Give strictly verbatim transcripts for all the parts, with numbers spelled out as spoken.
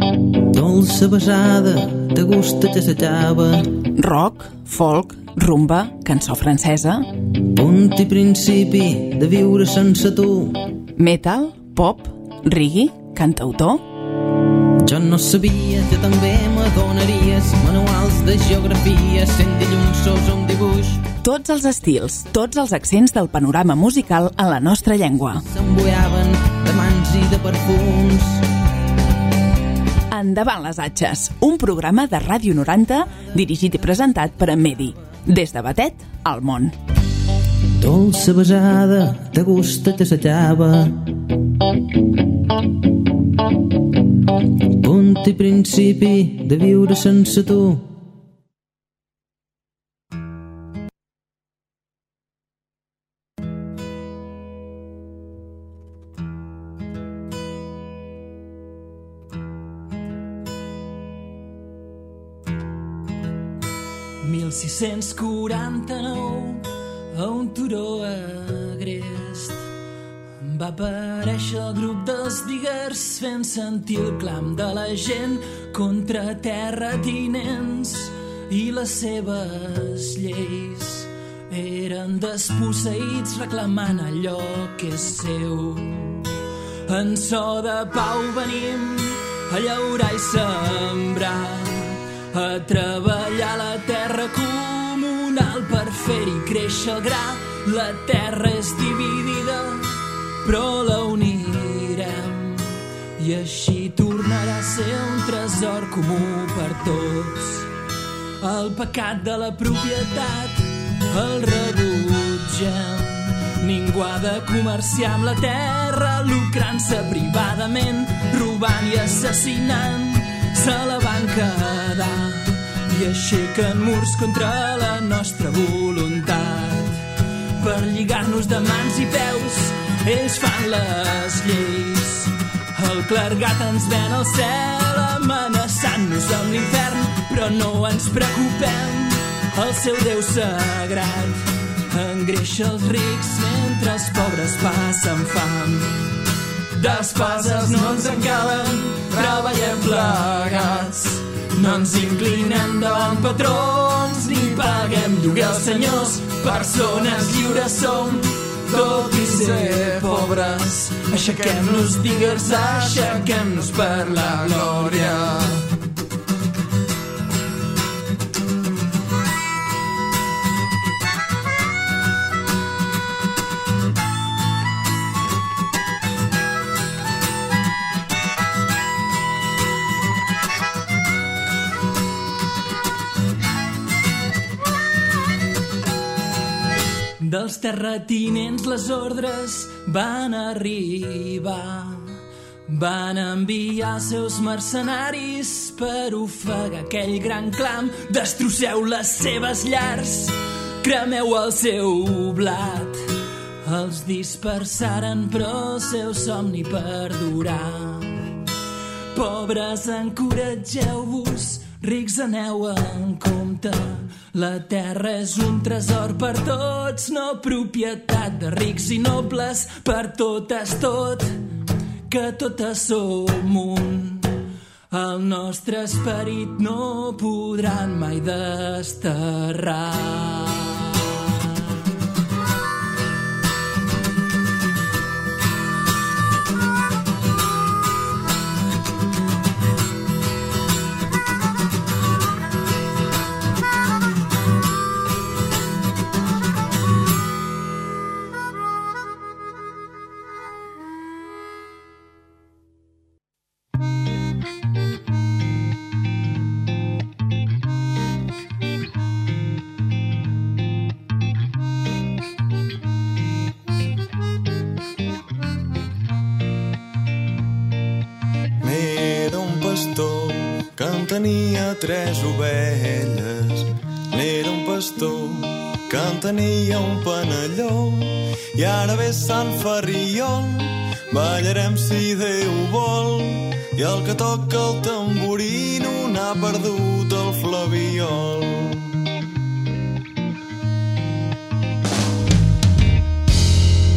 Dolça besada, de gust que s'acaba. Rock, folk, rumba, cançó francesa. Punt i principi de viure sense tu. Metal, pop, reggae, cantautor. Jo no sabia que també m'adonaries manuals de geografia, sent dilluns sos un dibuix. Tots els estils, tots els accents del panorama musical en la nostra llengua. S'embuiaven de mans i de perfums. Endavant les atxes, un programa de Ràdio noranta dirigit i presentat per en Medi. Des de Batet al món. Dolça besada, de gust que s'acaba. Punt i principi de viure sense tu. mil sis-cents quaranta-nou, a un turó agrest, va aparèixer el grup dels Diggers fent sentir el clam de la gent contra terratinents i les seves lleis. Eren desposseïts reclamant allò que és seu. En so de pau venim a llaurar i sembrar, a treballar la terra comunal per fer-hi créixer el gra. La terra és dividida, però la unirem i així tornarà a ser un tresor comú per tots. El pecat de la propietat el rebutgem. Ningú ha de comerciar amb la terra, lucrant-se privadament, robant i assassinant. Se la van quedar i aixequen murs contra la nostra voluntat. Per lligar-nos de mans i peus, ells fan les lleis. El clergat ens ven al cel amenaçant-nos amb l'infern, però no ens preocupem, el seu Déu sagrat engreixa els rics mentre els pobres passen fam. D'espases no ens en calen, treballem plegats. No ens inclinem davant patrons ni paguem lloguer als senyors. Persones lliures som, tot i ser pobres. Aixequem-nos, Diggers, aixequem-nos per la glòria. Dels terratinents les ordres van arribar. Van enviar els seus mercenaris per ofegar aquell gran clam. Destrosseu les seves llars, cremeu el seu blat. Els dispersaren però el seu somni perdurà. Pobres, encoratgeu-vos, rics, aneu en compte. La terra és un tresor per tots, no propietat de rics i nobles. Per tot és tot, que totes som un. El nostre esperit no podran mai desterrar. Que en tenia tres ovelles. N'era un pastor que en tenia un panelló. I ara ve Sant Ferriol, ballarem si Déu vol. I el que toca el tamborí no n'ha perdut el flabiol.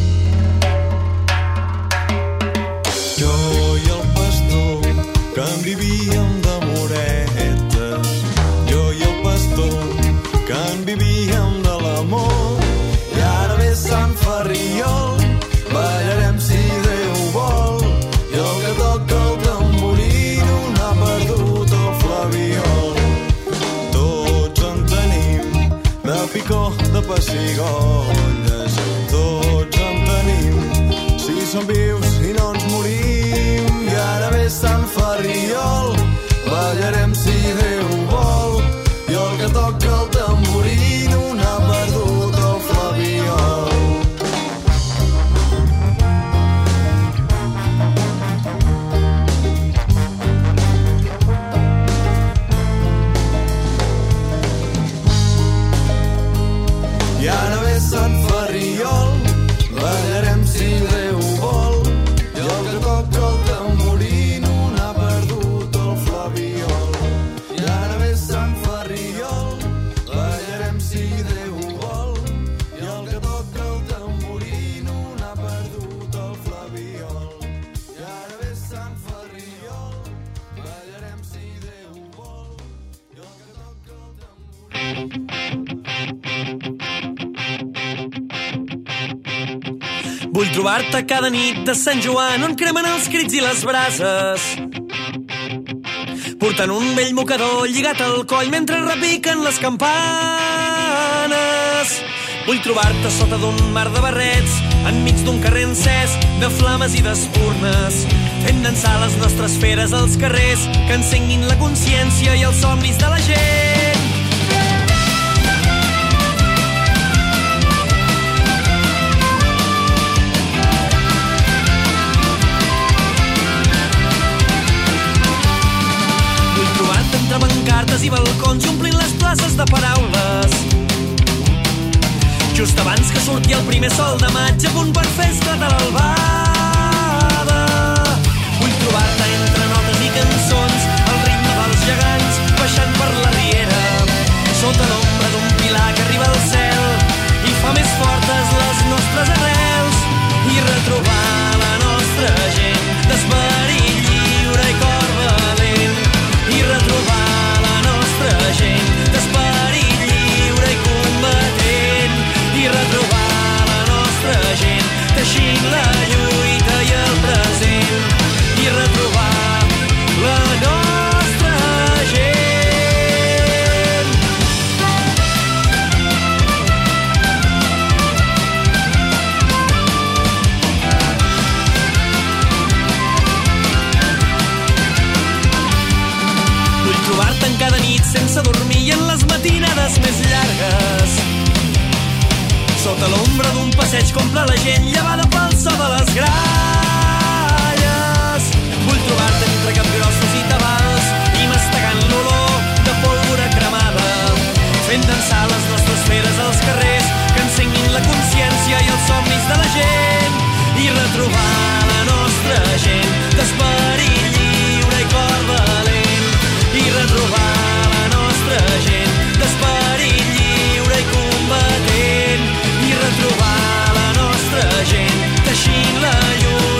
Jo i el pastor, que en vivíem d'amoretes, jo i el pastor, que en vivíem de l'amor. I ara ve Sant Ferriol, ballarem si Déu vol, i el que toca el tamborino n'ha perdut el flabiol. Tots en tenim, de picó, de pessigolles, tots en tenim, si som vius i no ens morim. I ara ve Sant Ferriol, ballarem si Déu vol, i el que toca el tamborino n'ha perdut el flabiol. I ara ve Sant Ferriol, ballarem si Déu vol, i el que toca el tamborino n'ha perdut el flabiol. I ara ve Sant Ferriol, ballarem si Déu vol, i el que toca el tamborino n'ha perdut el flabiol. I ara ve Sant Ferriol, ballarem si Déu vol, i el que toca el tamborino. Vull trobar-te cada nit de Sant Joan on cremen els crits i les brases, portant un vell mocador lligat al coll mentre repiquen les campanes. Vull trobar-te sota d'un mar de barrets, enmig d'un carrer encès de flames i d'espurnes, fent dansar les nostres feres als carrers que encenguin la consciència i els somnis de la gent. Entre pancartes i balcons i omplint les places de paraules, just abans que surti el primer sol de maig, a punt per fer esclatar l'albada. Vull trobar-te entre notes i cançons, al ritme dels gegants baixant per la riera, sota l'ombra d'un pilar que arriba al cel i fa més fortes les nostres arrels, i retrobar la nostra gent d'esperit lliure i cor valent, i retrobar la nostra gent d'esperit lliure i combatent, i retrobar la nostra gent teixint la lluita i el present, i retrobar la nostra gent. Vull trobar-te en cada nit sense dormir i en les matinades més llargues, sota l'ombra d'un passeig comple la gent llevada pel so de les gralles. Vull trobar-te entre capgrossos i tabals i mastegant l'olor de pólvora cremada, fent dansar les nostres feres als carrers que encenguin la consciència i els somnis de la gent, i retrobar la nostra gent d'esperit lliure i cor valent, i retrobar la nostra gent d'esperit lliure i combatent, i retrobar la nostra gent teixint la llum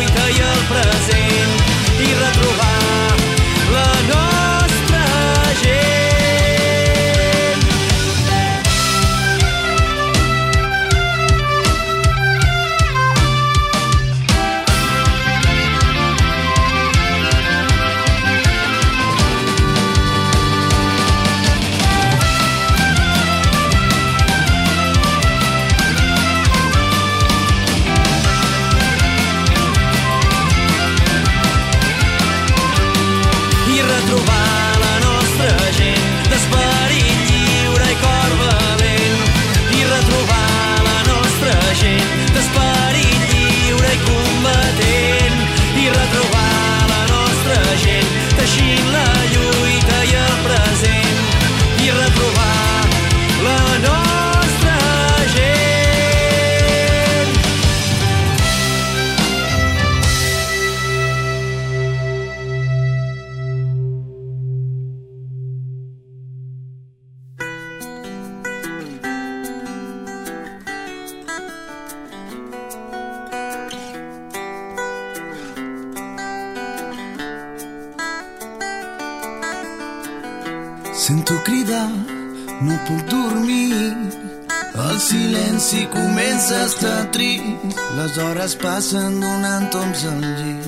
Sento cridar, no puc dormir. El silenci comença a estar trist. Les hores passen donant tombs al llit.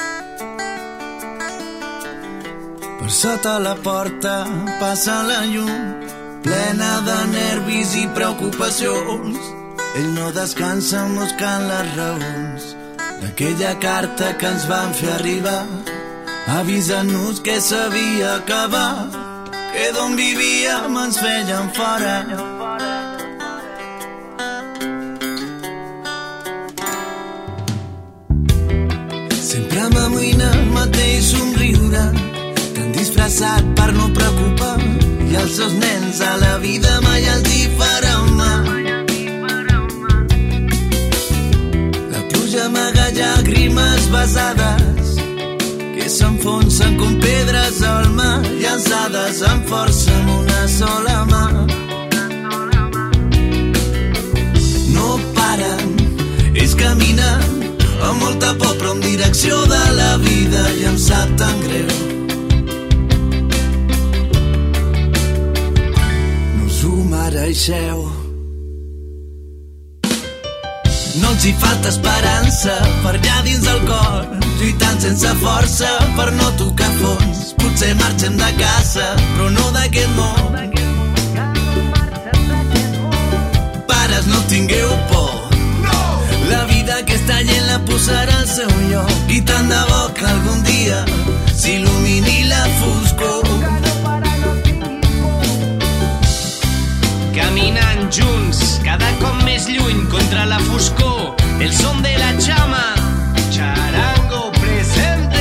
Per sota la porta passa la llum, plena de nervis i preocupacions. Ell no descansa buscant les raons d'aquella carta que ens van fer arribar, avisant-nos que s'havia acabat, que d'on vivíem ens feien fora. Sempre m'amoïna el mateix somriure, tan disfressat per no preocupar, i els dos nens a la vida mai els hi faran mal. La pluja amaga llàgrimes besades que s'enfonsen com pedres al mar, llançades amb força amb una sola mà. No paren, ells caminen amb molta por però en direcció de la vida, i em sap tan greu. No us ho mereixeu. No els hi falta esperança per allà dins del cor, lluitant sense força per no tocar fons. Potser marxem de casa, però no d'aquest món. Pares, no tingueu por, la vida aquesta gent la posarà al seu lloc, i tant de bo que algun dia s'il·lumini la foscor. Caminant junts, cada cop més lluny contra la foscor, el son de la chama, charango presente.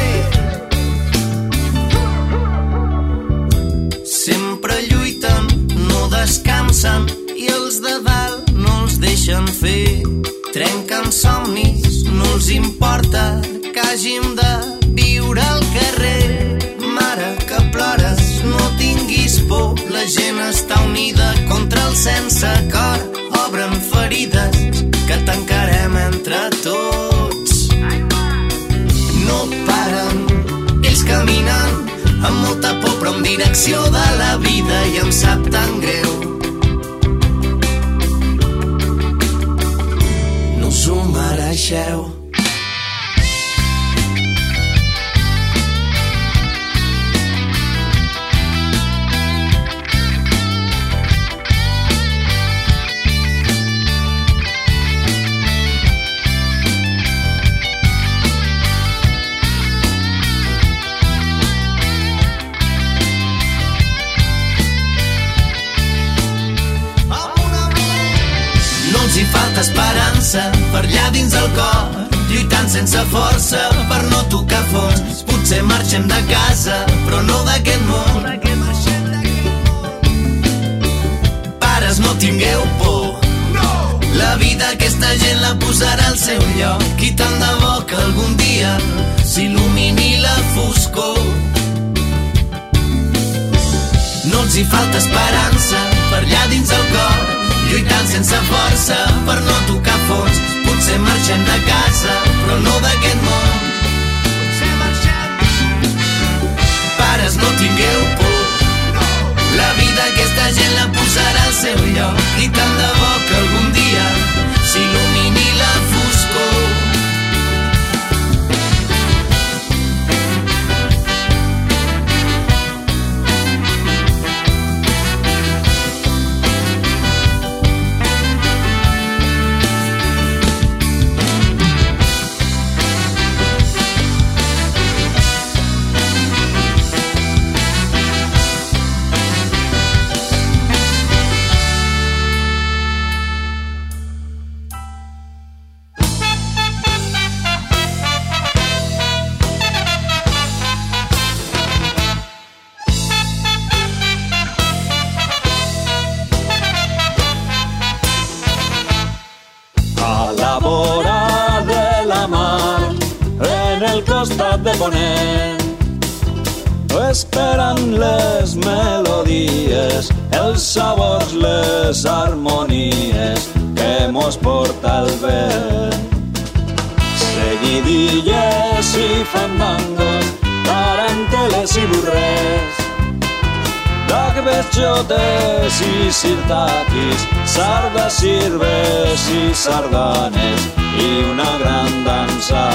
Sempre lluiten, no descansen, i els de dalt no els deixen fer. Trenquen somnis, no els importa que hàgim de viure al carrer. Mare, que plores, no tinguis por, la gent està unida contra el sense cor. Obren ferides que tancarem entre tots. No paren, ells caminen amb molta por però en direcció de la vida, i em sap tan greu. No us ho mereixeu. Si falta esperança per allà dins el cor, lluitant sense força per no tocar fons. Potser marxem de casa, però no d'aquest món. Pares, no tingueu por, la vida aquesta gent la posarà al seu lloc, i tant de bo que algun dia s'il·lumini la foscor. No els hi falta esperança per allà dins el cor, lluitant sense força per no tocar fons. Potser marxem de casa, però no d'aquest món. Potser marxem. Pares, no tingueu por, la vida aquesta gent la posarà al seu lloc, i tant de bo que algun dia s'il·lumini la foscor. De ponent, esperant les melodies, els sabors, les harmonies que mos porta el vent. Seguidilles i fandangos, taranteles i burrers, de Agves, jotes i sirtakis, sardes, cirbes i sardanes i una gran dansa.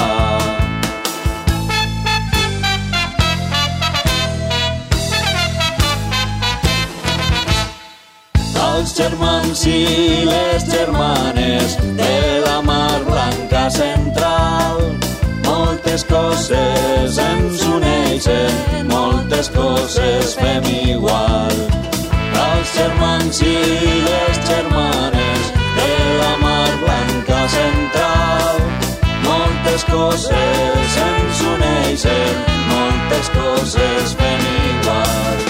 Els germans i les germanes de la Mar Blanca Central, moltes coses ens uneixen, moltes coses fem igual. Els germans i les germanes de la Mar Blanca Central, moltes coses ens uneixen, moltes coses fem igual.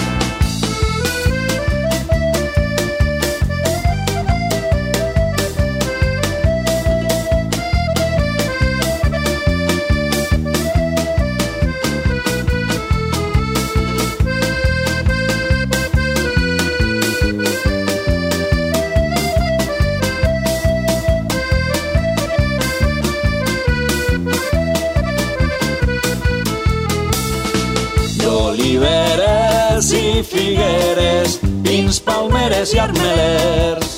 Oliveres i figueres, pins, palmeres i armelers,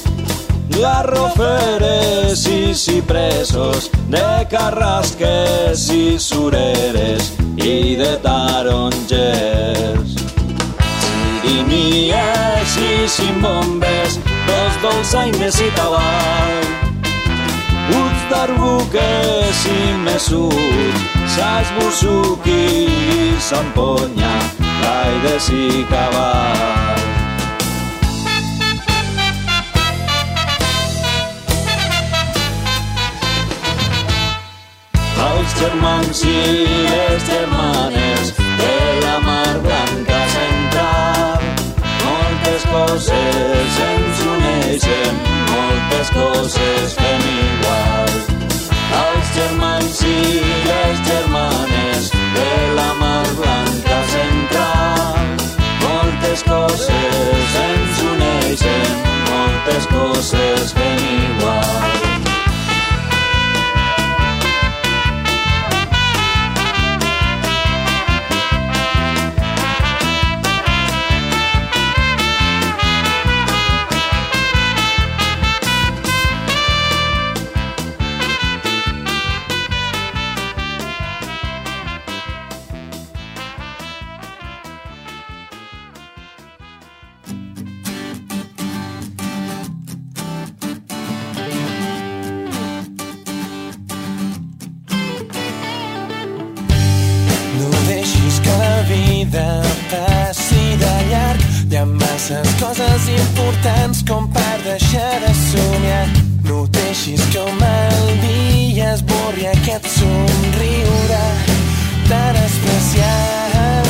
garroferes i cipresos, de carrasques i sureres i de tarongers. Sirinies i cimbombes, dos dolçaines i tabal, uts d'arbuques i mesut, sas busuki i samponya, gaides i cabal. Els germans i les germanes de la Mar Blanca Central, moltes coses ens uneixen, moltes coses fem igual. Els germans i les germanes de la Mar Blanca Central, moltes coses ens uneixen, moltes coses fem igual. Coses importants com per deixar de somiar. No deixis que un mal dia esborri aquest somriure tan especial.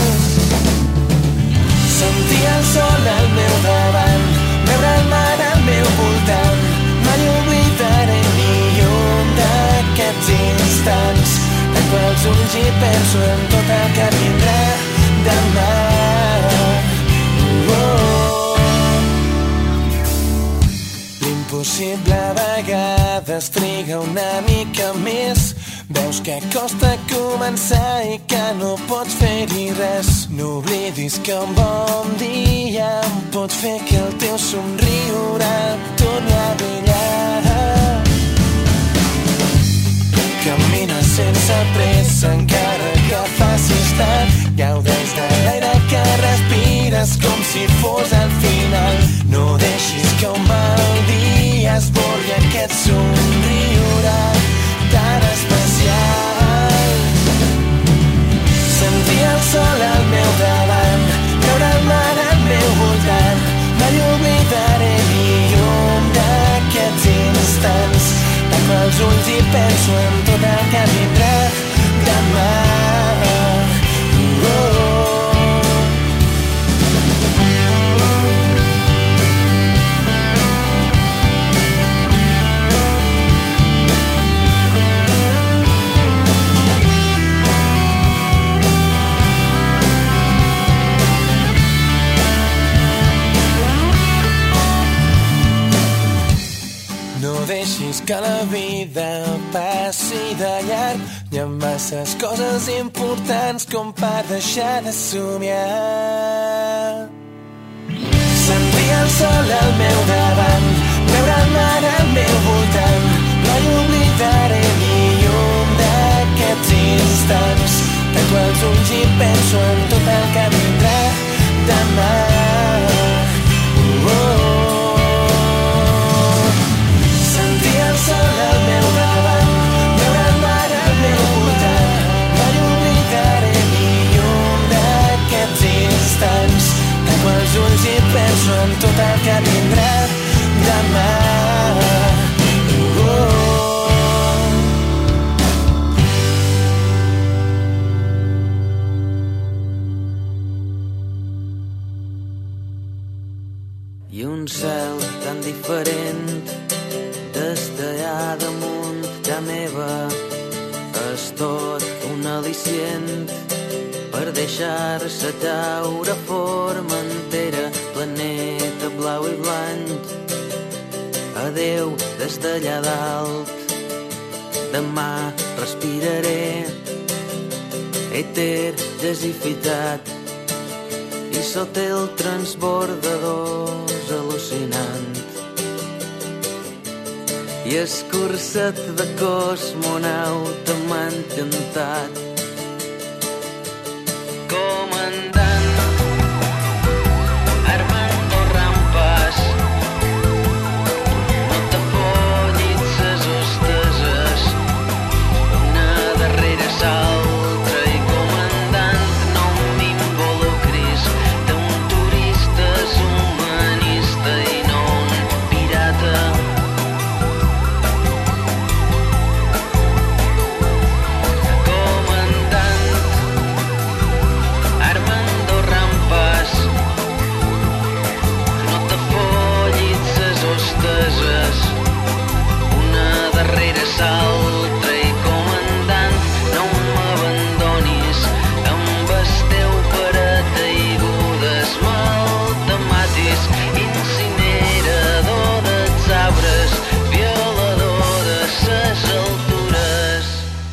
Sentir el sol al meu davant, veure el mar al meu voltant, mai oblidaré ni un d'aquests instants. Tanco els ulls i penso en tot el que vindrà demà. L'impossible a vegades triga una mica més. Veus que costa començar i que no pots fer-hi res. No oblidis que un bon dia em pot fer que el teu somriure torni a brillar. Camina sense pressa encara que facis tard. Gaudeix de l'aire que respires com si fos el final. No deixis que un mal dia esborri aquest somriure tan especial. Sentir el sol al meu davant, veure el mar al meu voltant, mai oblidaré ni un d'aquests instants. Tanco els ulls i penso en tot el que vindrà demà. Deixis que la vida passi de llarg. Hi ha masses coses importants com per deixar de somiar. el sol al meu davant, veure el mar al meu voltant, no hi oblidaré ni un d'aquests instants. Tanco els ulls i penso en tot el que vindrà demà. Oh, oh. Sentir el sol al meu davant, veure el mar al meu voltant, no hi oblidaré ni un d'aquests instants. Tanco els ulls i penso en tot el que vindrà demà. Oh, oh. I un cel tan diferent des d'allà damunt ja meva és tot un al·licient per deixar-se caure forma entera, planeta blau i blanc. Adeu des d'allà dalt, demà respiraré èter gasificat i sota el transbordador és al·lucinant. I el curset de cosmonauta m'ha encantat. Comandant Armando Rampas, no t'afollis ses hosteses una darrere l'altra, i comandant no m'involucris d'un turista és humanista i no un pirata. Una darrere l'altra, i comandant no m'abandonis amb el teu paracaigudes mal de matis, incinerador dels arbres, violador de ses altures.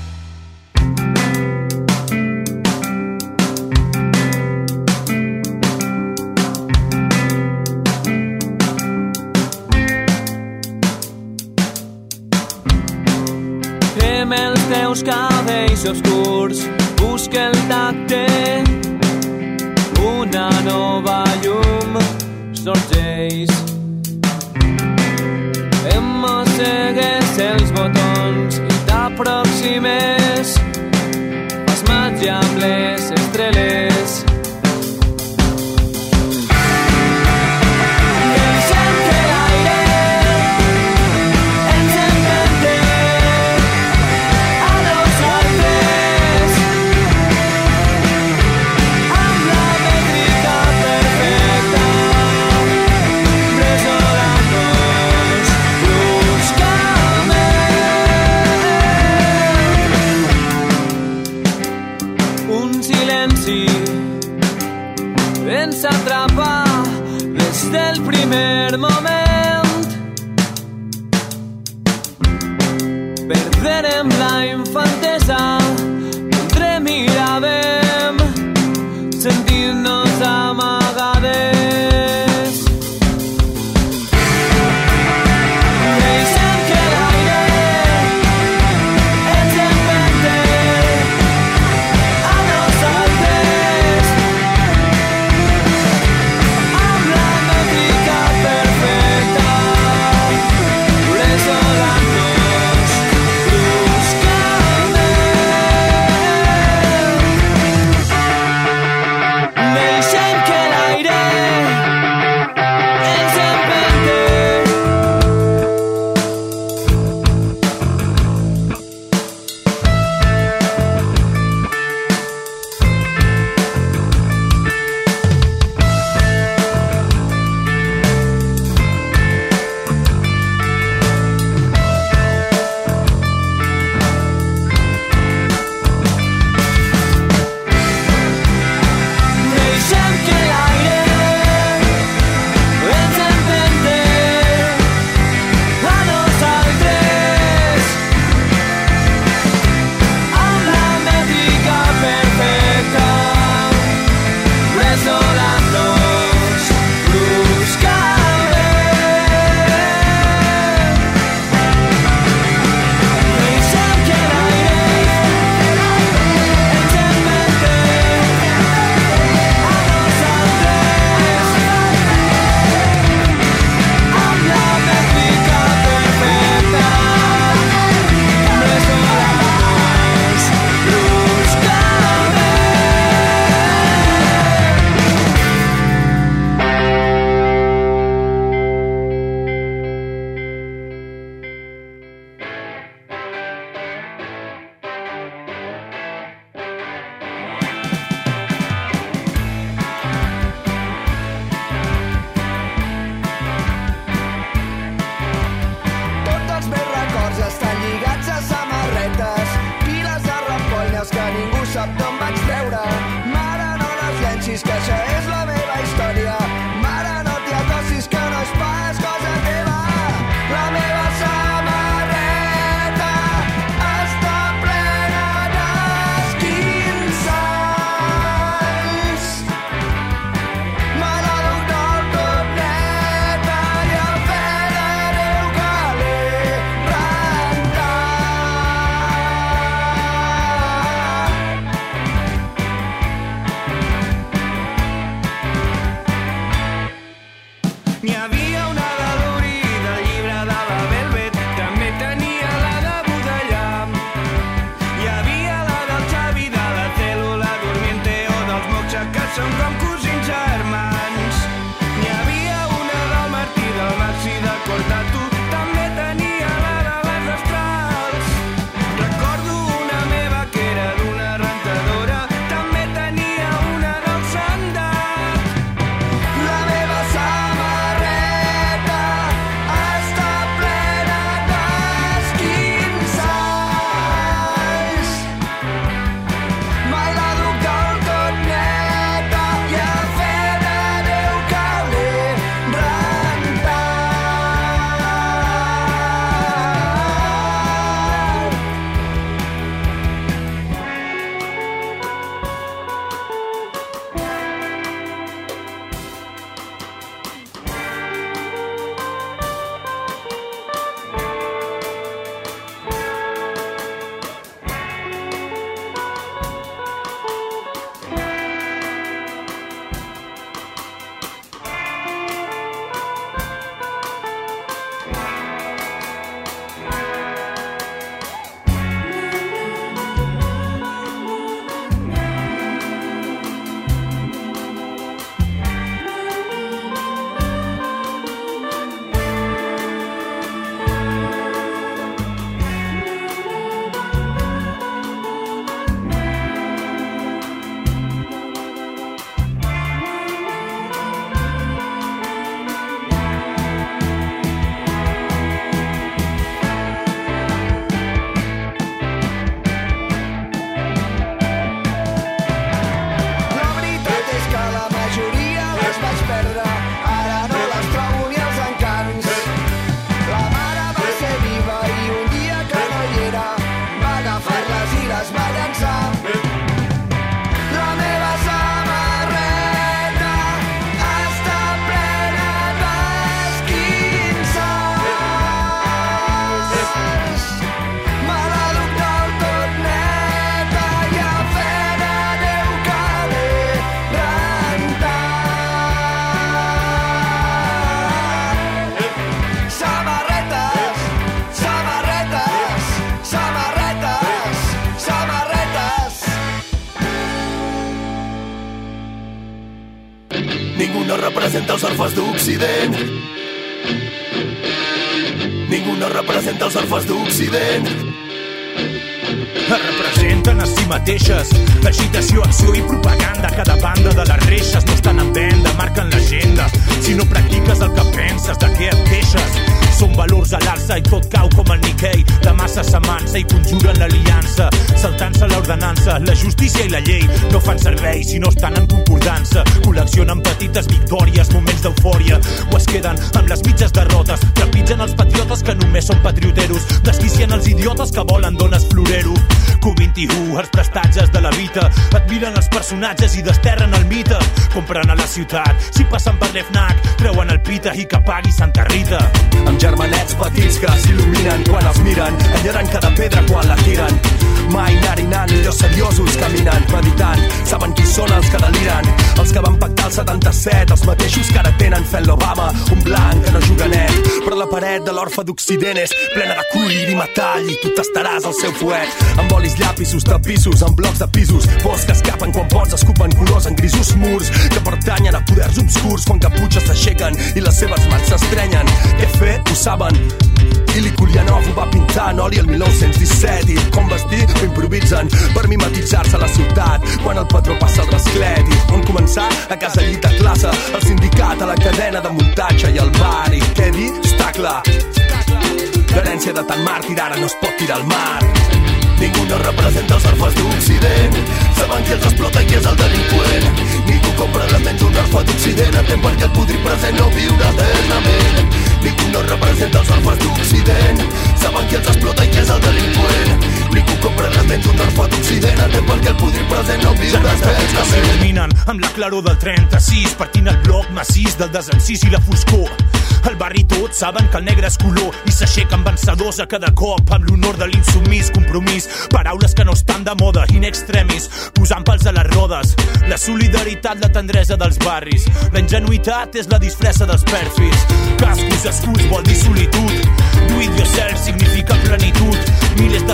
Els teus cabells obscurs, busca el tacte, una nova llum sorgeix. Em mossegues els botons i t'aproximes, fas màgia amb les estrelles. Deixem que l'aire ens invente ens atrapa des del primer moment. Perderem la infantesa mentre miràvem, sentint-nos amagades. Deixem que l'aire ens invente a nosaltres. Resolando, buscando cosins germans. N'hi havia una del Martí, del Maxi, de Cortatu, també tenia la de les Astrals. Recordo una meva que era d'una rentadora, també tenia una del Sandat. La meva samarreta està plena d'esquinçalls. Mai la duc del tot neta i a fe de Déu que l'he rentat. La veritat és que la majoria les vaig perdre, ara no les trobo ni els encants. La mare va ser viva i un dia que no hi era va agafar-les i les va llançar. La meva samarreta està plena d'esquinçalls. Me la duc del tot neta i a fe de Déu que l'he rentat. Samarretes, samarretes, samarretes, samarretes. Ningú no representa els orfes d'Occident. Ningú no representa els orfes d'Occident. Es representen a si mateixes. Agitació, acció i propaganda. Cada banda de les reixes no estan en venda, marquen l'agenda. Si no practiques el que penses, de què et queixes? Són valors a l'alça i tot cau com el Nikkei. La massa s'amansa i conjuren l'aliança, saltant-se l'ordenança. La justícia i la llei no fan servei si no estan en concordança. Col·leccionen petites victòries, moments d'eufòria, o es queden amb les mitges derrotes. Trepitgen els patriotes que només són patrioteros. Desquicien els idiotes que volen dones florero. Q vint i u, els prestatges de la vida. Admiren els personatges i desterren el mite. Compren a la ciutat, si passen per l'Fnac, treuen el pita i que pagui Santa Rita. Amb germanets petits que s'il·luminen quan els miren, enyoren cada pedra quan la tiren. Mai narinant, millor seriosos caminen, meditant, saben qui són els que deliren. Els que van pactar el setanta-set, els mateixos que ara tenen fent l'Obama, un blanc que no juga net. Però la paret de l'orfe d'Occident és plena de cuir i metall i tu tastaràs el seu fuet. Amb olis, llapisos, tapissos, amb blocs de pisos, pors que escapen quan pots, escupen colors en grisos murs que pertanyen a poders obscurs quan caputxes s'aixequen i les seves mans s'estrenyen. Què fer? Ho saben. Ili Kulyanov ho va pintar en oli el mil nou-cents disset i com vestir ho improvisen per mimetitzar-se a la ciutat quan el patró passa el rasclet. I on començar? A casa, llit de classe, el sindicat, a la cadena de muntatge i al bar. I què dir? Està clar, l'herència de tant màrtir ara no es pot tirar al mar. Ningú no representa els orfes d'Occident, saben qui els explota i qui és el delinqüent. Ningú compra elements d'un orfe d'Occident, entén perquè el podrit present no viure eternament. Ningú no representa els orfes d'Occident, saben qui els explota i qui és el delinqüent. Ningú compra elements d'un orfe d'Occident, entén perquè el podrit present no viure eternament. S'il·luminen amb la claror del trenta-sis, partint el bloc massís del desencís i la foscor. Al barri tots saben que el negre és color i s'aixequen vencedors a cada cop amb l'honor de l'insumís compromís. Paraules que no estan de moda, in extremis, posant pals a les rodes. La solidaritat, la tendresa dels barris. La ingenuïtat és la disfressa dels perfis. Cascos, escuts, vol dir solitud. Do it yourself significa plenitud. Milers de cervells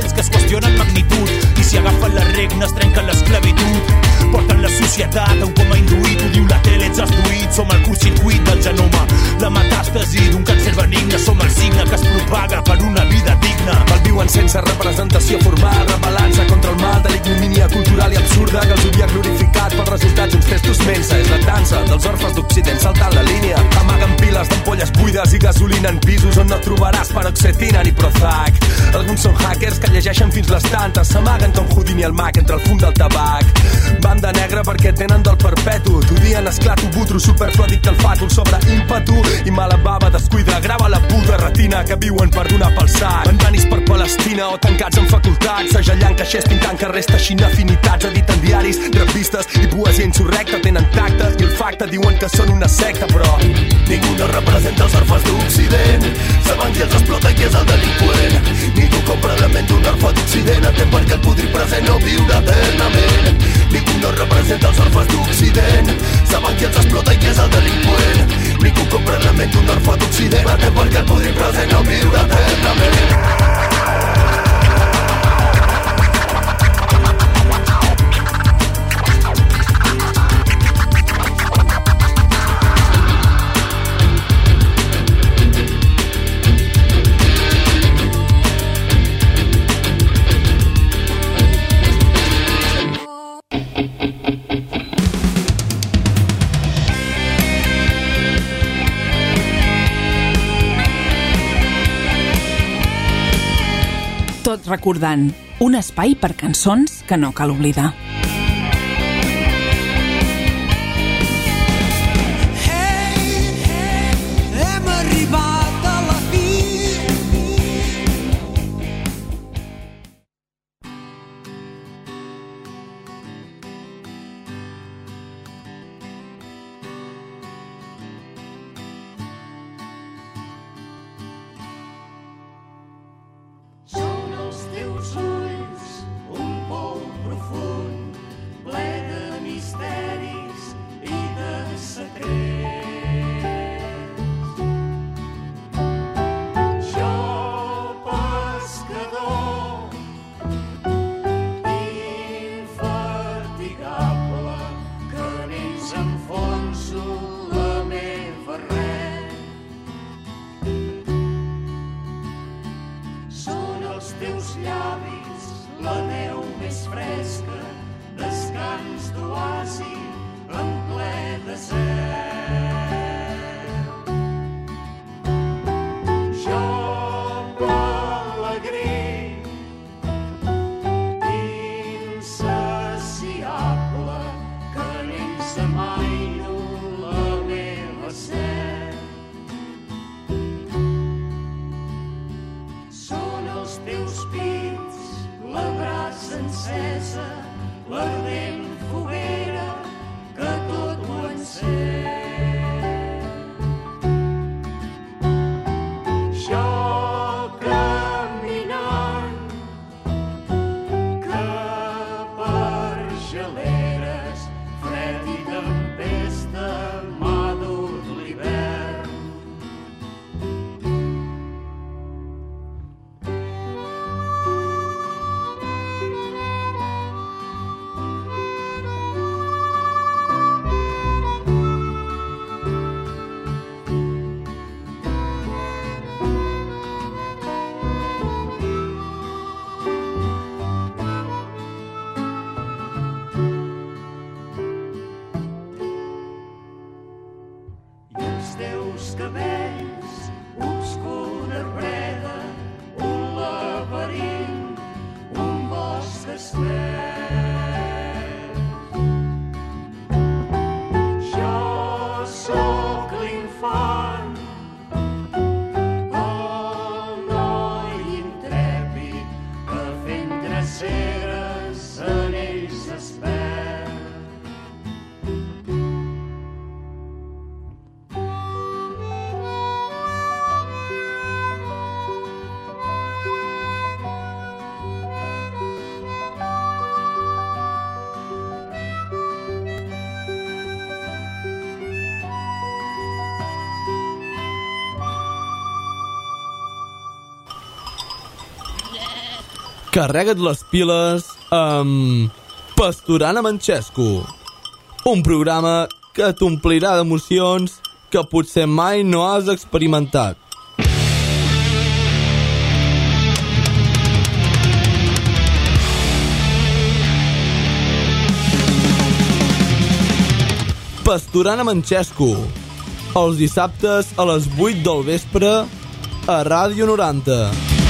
moments que es qüestionen magnitud i si agafen les regnes trenquen l'esclavitud. Porten la societat a un coma induït, ho diu la tele, ets destruït, som el curtcircuit del genoma, la metàstasi d'un càncer benigne, som el signe que es propaga per una vida digna. Malviuen sense representació formal, rebel·lant-se contra el mal de l'ignomínia cultural i absurda que els havia glorificat pels resultats d'uns testos mensa. És la dansa dels orfes d'Occident saltant la línia. Amaguen piles d'ampolles buides i gasolina en pisos on no trobaràs paroxetina ni Prozac. Alguns són hackers que llegeixen fins les tantes, s'amaguen com Houdini al mag entre el fum del tabac. Banda negra perquè tenen del perpetu, t'odien esclato, butro, superfluadicte al fàtul sobre ímpetu i mala bava, descuida, grava la puta retina que viuen per donar pel sac. Bandanis per Palestina o tancats en facultats, segellant caixers, pintant carrers, teixint afinitats, editen diaris, revistes i poesia insurrecta, tenen tacte i olfacte, diuen que són una secta, però ningú no representa els orfes d'Occident, saben qui els explota i qui és el delinqüent. Ningú compra la ment d'un orfe d'Occident, atén perquè el podrir present no viurà eternament. Ningú no representa els orfes d'Occident, saben qui els explota i qui és el delinqüent. Ningú compra la ment d'un orfe d'Occident, atén perquè el podrir present no viurà eternament. Tot recordant un espai per cançons que no cal oblidar. carrega't les piles amb Pasturant amb en Xesco, un programa que t'omplirà d'emocions que potser mai no has experimentat. Pasturant amb en Xesco, els dissabtes a les vuit del vespre a Ràdio noranta.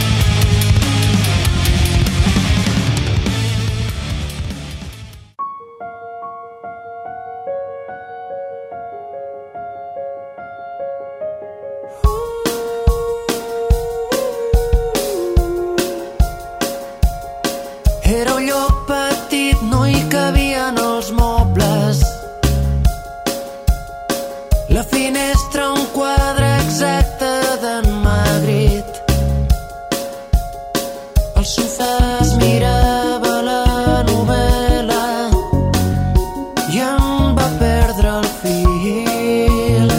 Era un lloc petit, no hi cabien els mobles. La finestra un quadre exacte d'en Magritte. Al sofà es mirava la novel·la i em va perdre el fil.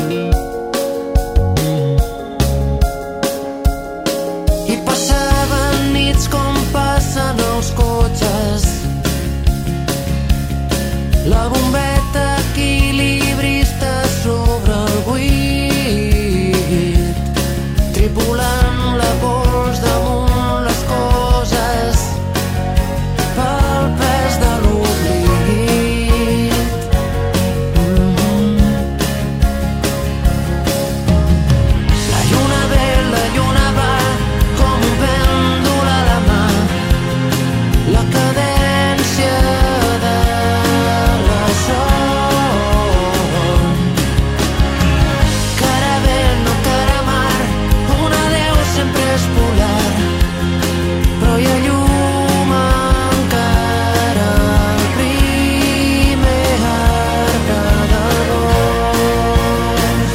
I passaven nits com passen els cotxes. La bombeta equilibrista sobre el buit, tripulant la pols damunt les coses pel pes de l'oblit. La lluna ve, la lluna va, com un pèndol a la mà. La cadència de la son. Caravell, no caramar, un adeu sempre és polar, però hi ha llum encara al primer arbre del bosc.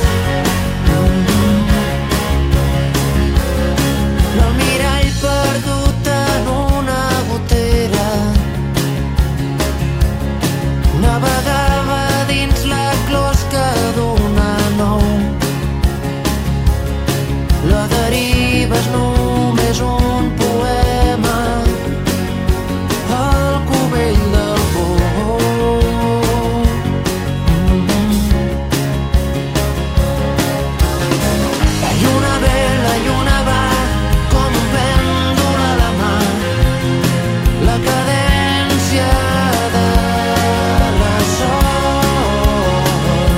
L'almirall perdut en una gotera navegava dins la closca d'una nou. La deriva és només un poema al cubell del pou. La lluna ve, la lluna va, com un pèndol a la mà. La cadència de la son.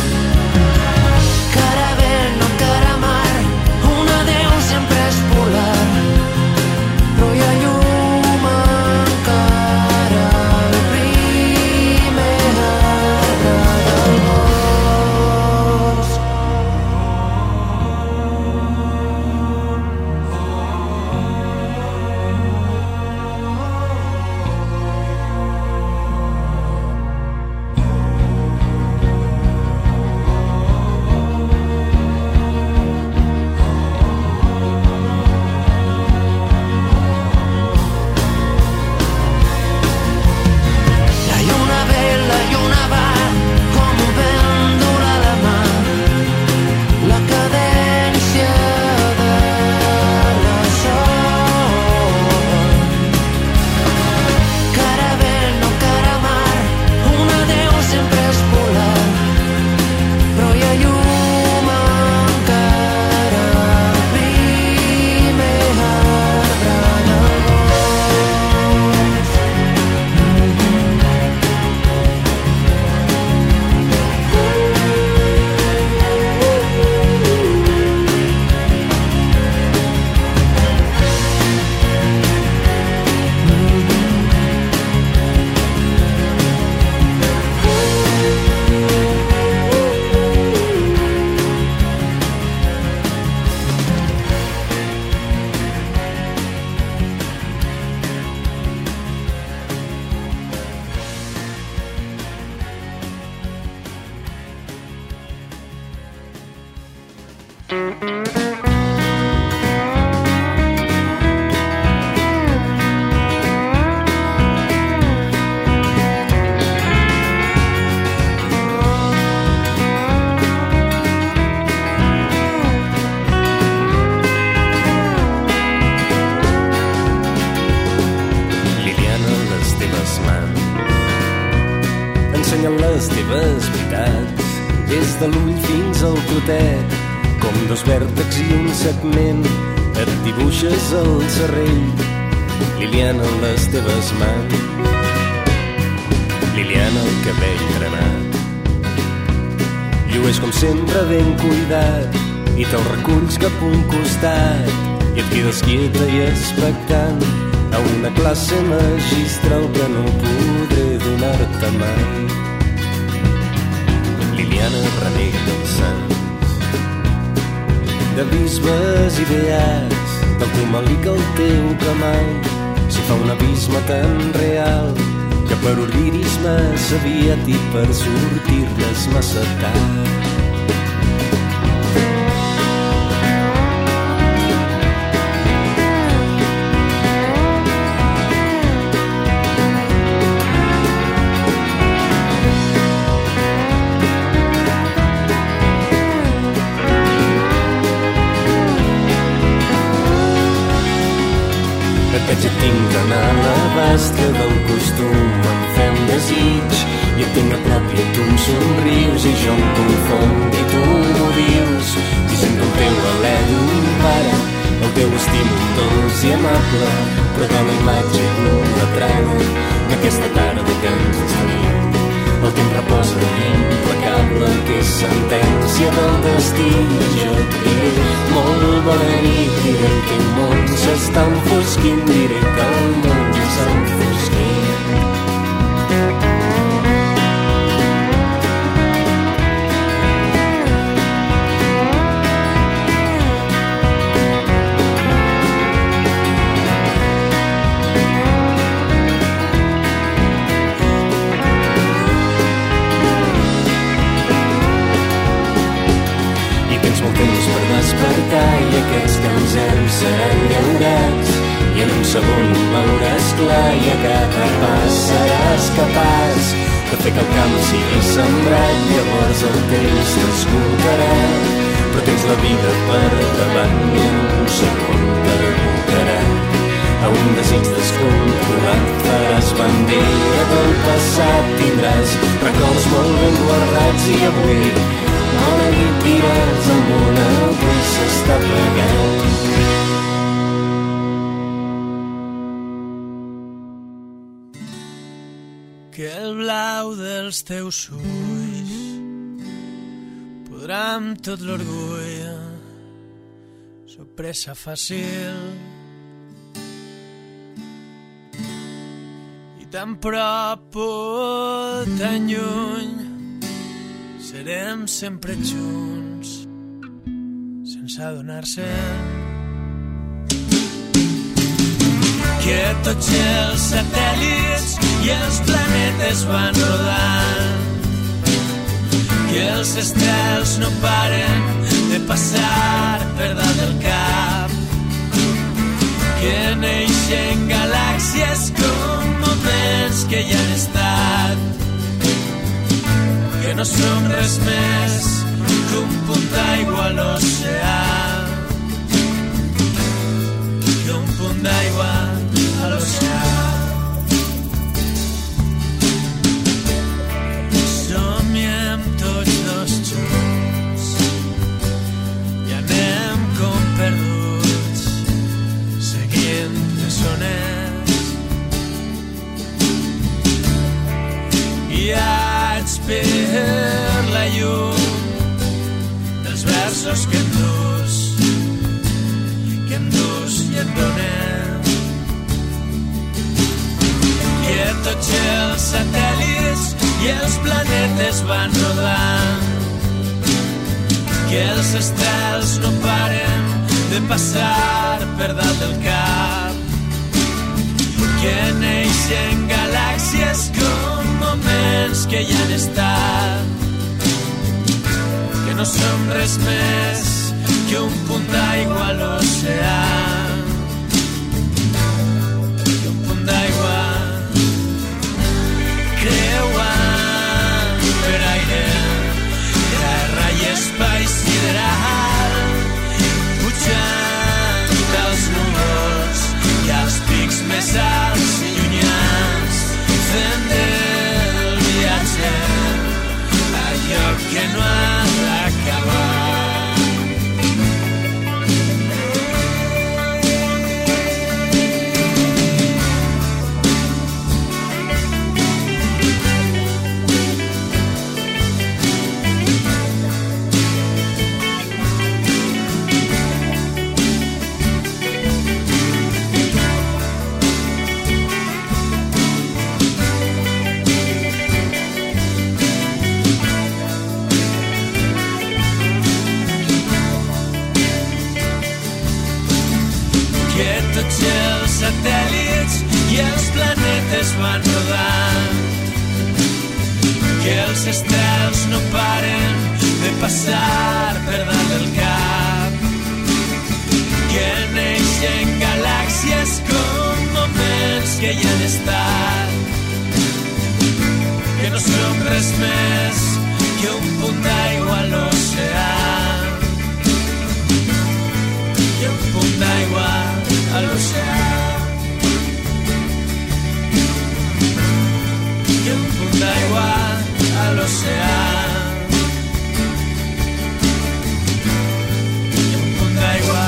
Caravell, no caramar, un adeu sempre és polar, però hi ha llum encara al primer arbre del bosc. La lluna ve, la lluna va, com un pèndol a la mà. La cadència de la son. Caravell, no caramar, un adeu sempre és polar, però hi ha llum encara al primer arbre del bosc. des de l'ull fins al clotet, com dos vèrtexs i un segment, et dibuixes el serrell, Liliana, en les teves mans. Liliana, el cabell trenat, llueix com sempre ben cuidat, i te'l reculls cap un costat, i et quedes quieta i expectant a una classe magistral que no podré donar-te mai. Liliana renega dels sants, de bisbes i beats, del teu malic al teu camall, s'hi fa un abisme tan real que per obrir-hi's massa aviat i per sortir-les massa tard. Ja tinc d'anar a l'abast que del costum em fem desig, i et tinc a prop i tu em somrius i jo em confong i tu m'ho dius, dient que el teu alè d'un pare, el teu estímul dolç i amable, però de la imatge idolatrada d'aquesta tarda que ens estem. El temps reposa implacable, que és sentència del destí. Jo et diré molt bona nit, diré que el món s'està enfosquint, diré que el món s'està enfosquint. Despertar i aquests que ens hem seran llaurats, i en un segon ho veuràs clar i a cada pas seràs capaç de fer que el camp sigui sembrat. Llavors el temps t'escoltarà, però tens la vida per davant i en un segon t'abocarà a un desig descontrolat. Faràs bandera del passat, tindràs records molt ben guardats, i avui bona nit diràs el món avui s'està plegant. Que el blau dels teus ulls podrà amb tot l'orgull sorpresa fàcil i tan prop o tan lluny serem sempre junts sense adonar-se'n que tots els satèl·lits i els planetes van rodant, que els estels no paren de passar per dalt del cap, que neixen galàxies com moments que ja han estat, que no som res més que un punt d'aigua a l'oceà, que un punt d'aigua a l'oceà. Somiem tots dos junts i anem com perduts seguint les ones guiats per la llum dels versos que em dus que em dus i et donem, que tots els satèl·lits i els planetes van rodant, que els estels no paren de passar per dalt del cap, que neixen galàxies com moments que ja han estat, que no som res més que un punt d'aigua a l'oceà, que un punt d'aigua creuant per aire, terra i espai sideral, pujant als núvols i als pics més alts i llunyans, fent del viatge a lloc que no ha d'acabar. Tots els satèl·lits i els planetes van rodant, que els estels no paren de passar per dalt del cap, que neixen galàxies com moments que ja han estat, que no som res més que un punt d'aigua a l'oceà, que un punt d'aigua a l'oceà, que un punt d'aigua a l'oceà, que un punt d'aigua.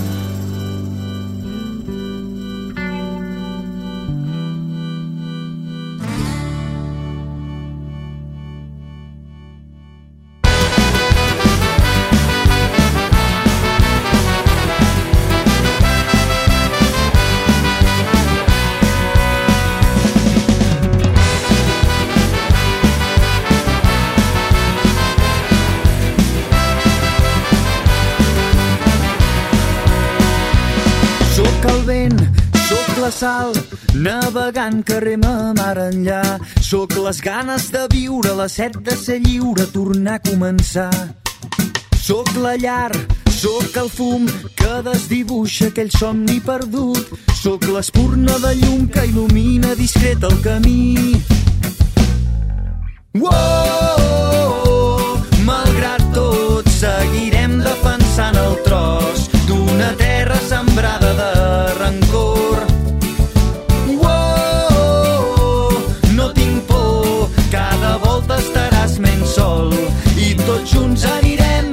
Sal, navegant que rema mar enllà. Sóc les ganes de viure, la set de ser lliure, tornar a començar. Sóc la llar, sóc el fum que desdibuixa aquell somni perdut. Sóc l'espurna de llum que il·lumina discret el camí. Uou, malgrat tot, seguirem defensant el tros d'una terra sembrada de rancor. Estaràs menys sol i tots junts anirem.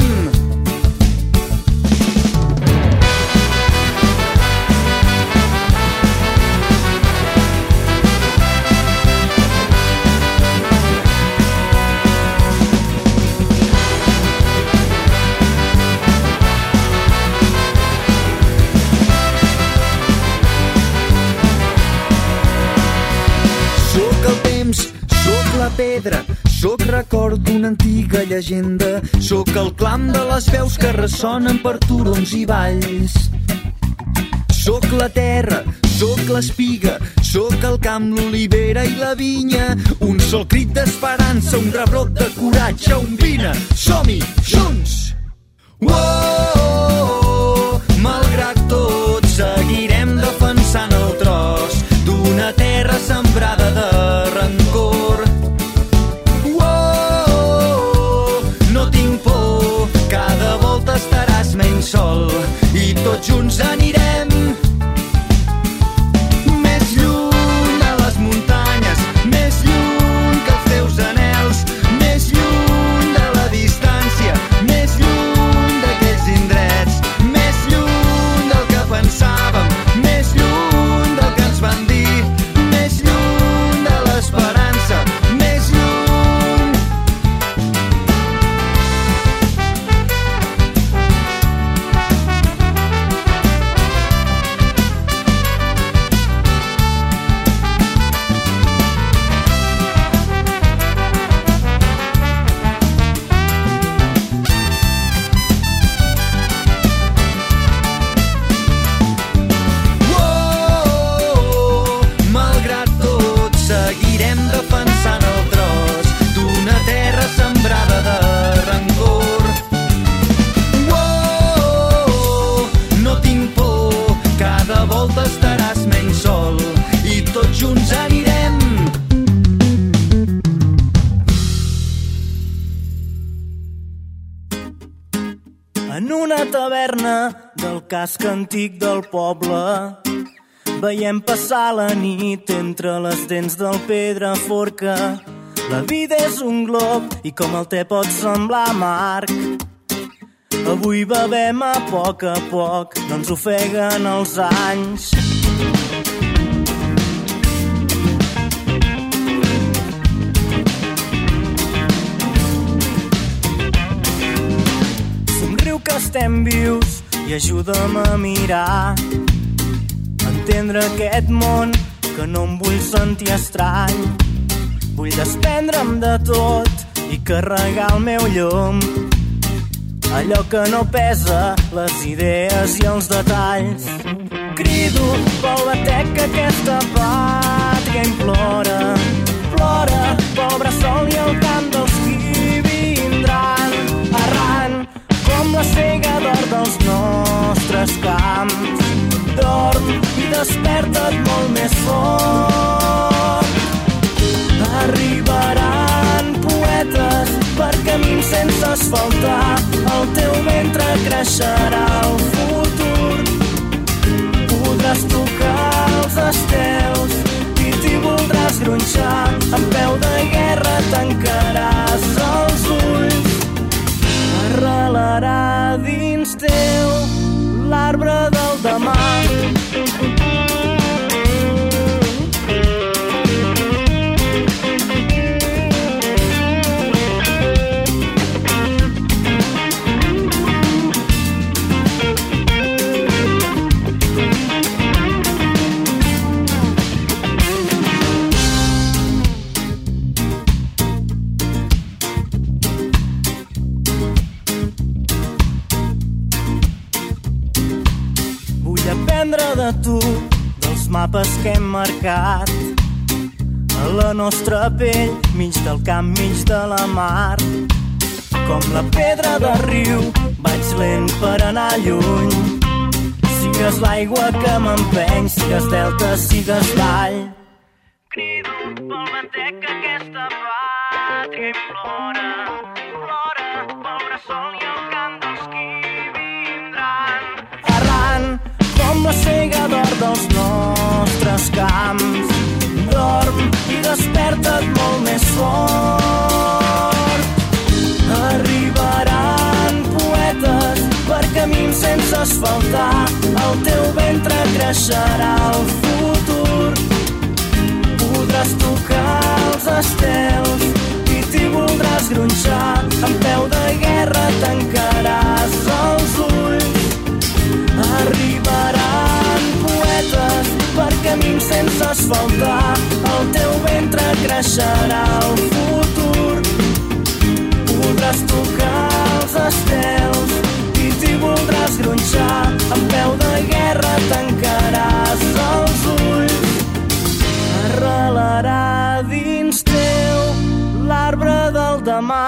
Sóc el temps, sóc la pedra, sóc record d'una antiga llegenda, sóc el clam de les veus que ressonen per turons i valls. Sóc la terra, sóc l'espiga, sóc el camp, l'olivera i la vinya, un sol crit d'esperança, un rebrot de coratge, un vine, som-hi, junts! Uou, malgrat tot, seguirem defensant el tros d'una terra sembrada de rancor. Estaràs menys sol i tots junts anirem més lluny de les muntanyes, més lluny que els teus anhels, més lluny de la distància, més lluny d'aquells indrets, més lluny del que pensàvem, més lluny del que ens van dir, més lluny de l'esperança, més lluny. En una taverna del casc antic del poble veiem passar la nit entre les dents del Pedraforca La vida és un glob i com el te pot semblar amarg. Avui bevem a poc a poc, no ens ofeguen els anys. Somriu que estem vius i ajuda'm a mirar, entendre aquest món que no em vull sentir estrany. Vull desprendre'm de tot i carregar el meu llum, allò que no pesa, les idees i els detalls. Crido pel batec que aquesta pàtria implora, plora pel bressol i el cant dels qui vindran, errant com la sega d'or dels nostres camps. Dorm i desperta't molt més fort. Arribaran poetes per camins sense asfaltar, el teu ventre creixerà el futur. Podràs tocar els estels i t'hi voldràs gronxar, amb peu de guerra tancaràs els ulls. Arrelarà dins teu l'arbre del demà. De tu, dels mapes que hem marcat a la nostra pell, mig del camp, mig de la mar. Com la pedra del riu, vaig lent per anar lluny. Sigues l'aigua que m'empeny, sigues delta, sigues vall. Crido pel batec que aquesta pàtria implora, plora pel bressol i el cant dels qui vindran. Errant com la sega d'or dels nostres camps. Dorm i desperta't molt més fort. Arribaran poetes per camins sense asfaltar, el teu ventre creixerà el futur. Podràs tocar els estels i t'hi voldràs gronxar, amb peu de guerra tancaràs els ulls. Arribaran poetes per camins sense asfaltar, el teu ventre creixerà el futur. Podràs tocar els estels i t'hi voldràs gronxar, amb peu de guerra tancaràs els ulls. Arrelarà dins teu l'arbre del demà.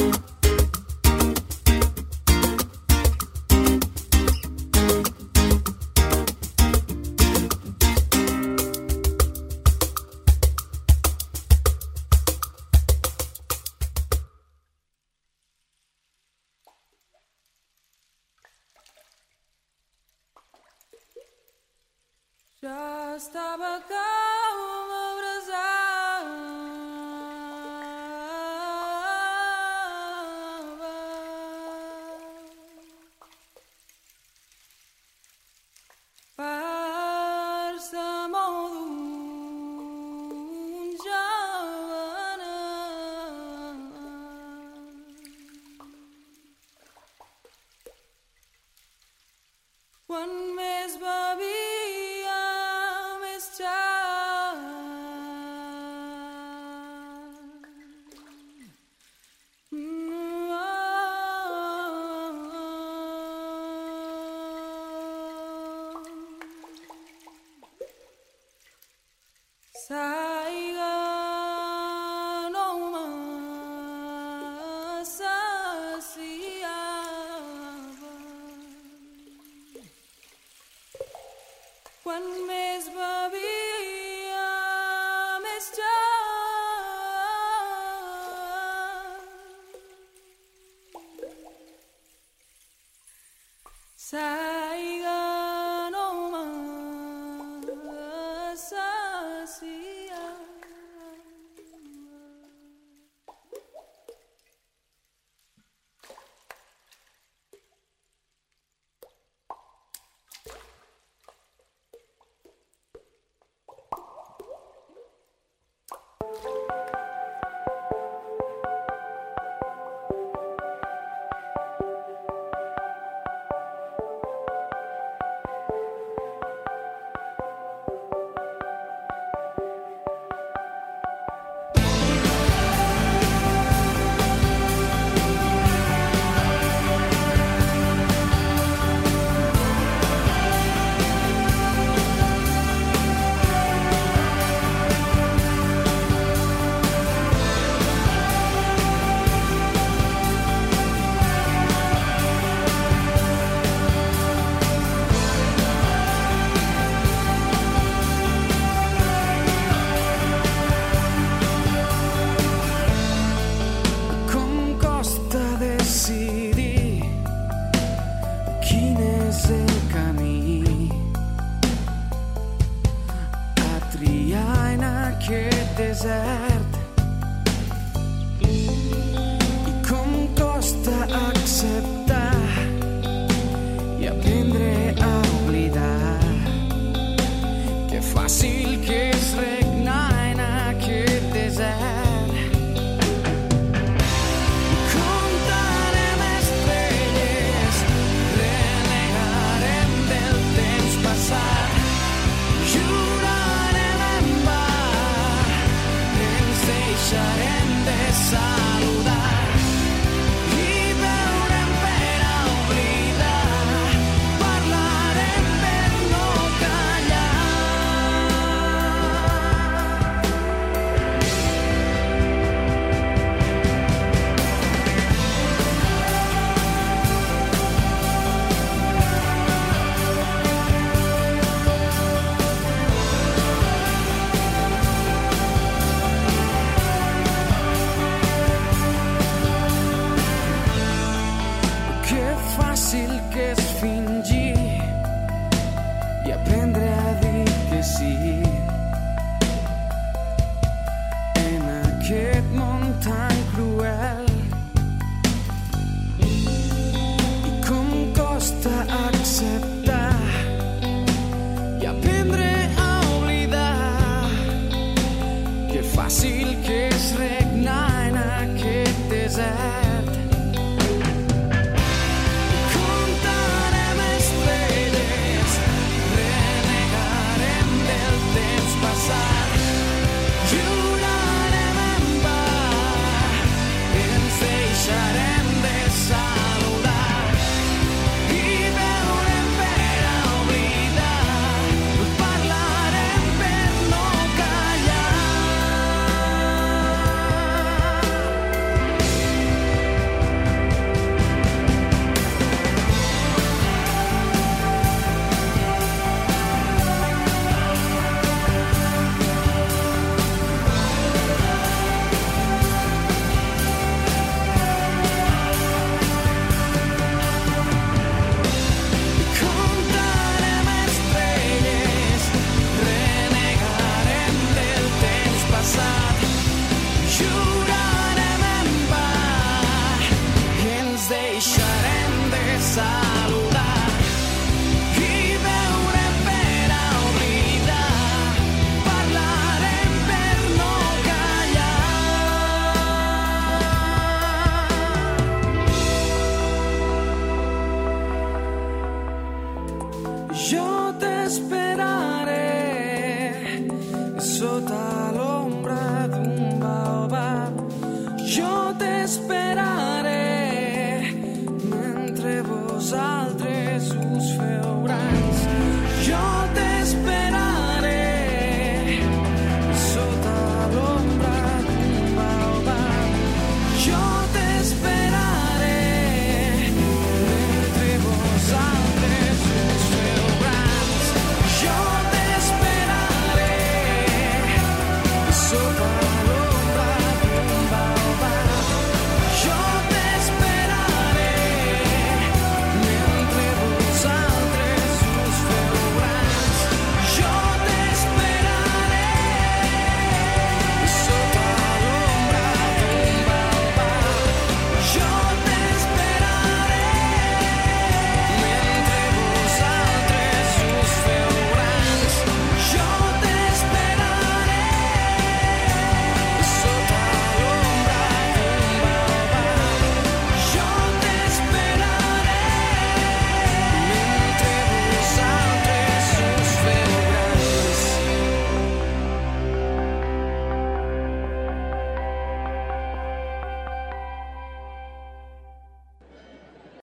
Ja estava calm abrasava, per sa modo un jove. Quan més bevia més xat, mm, oh, saiga no m'assaciava. Quan més bevia més xat, saiga no m'assaciava. sí. En aquest món tan cruel, i com costa acceptar i aprendre a oblidar que fàcil que és regnar en aquest desert. Jo t'esperaré sota l'ombra d'un baobab. Jo t'esperaré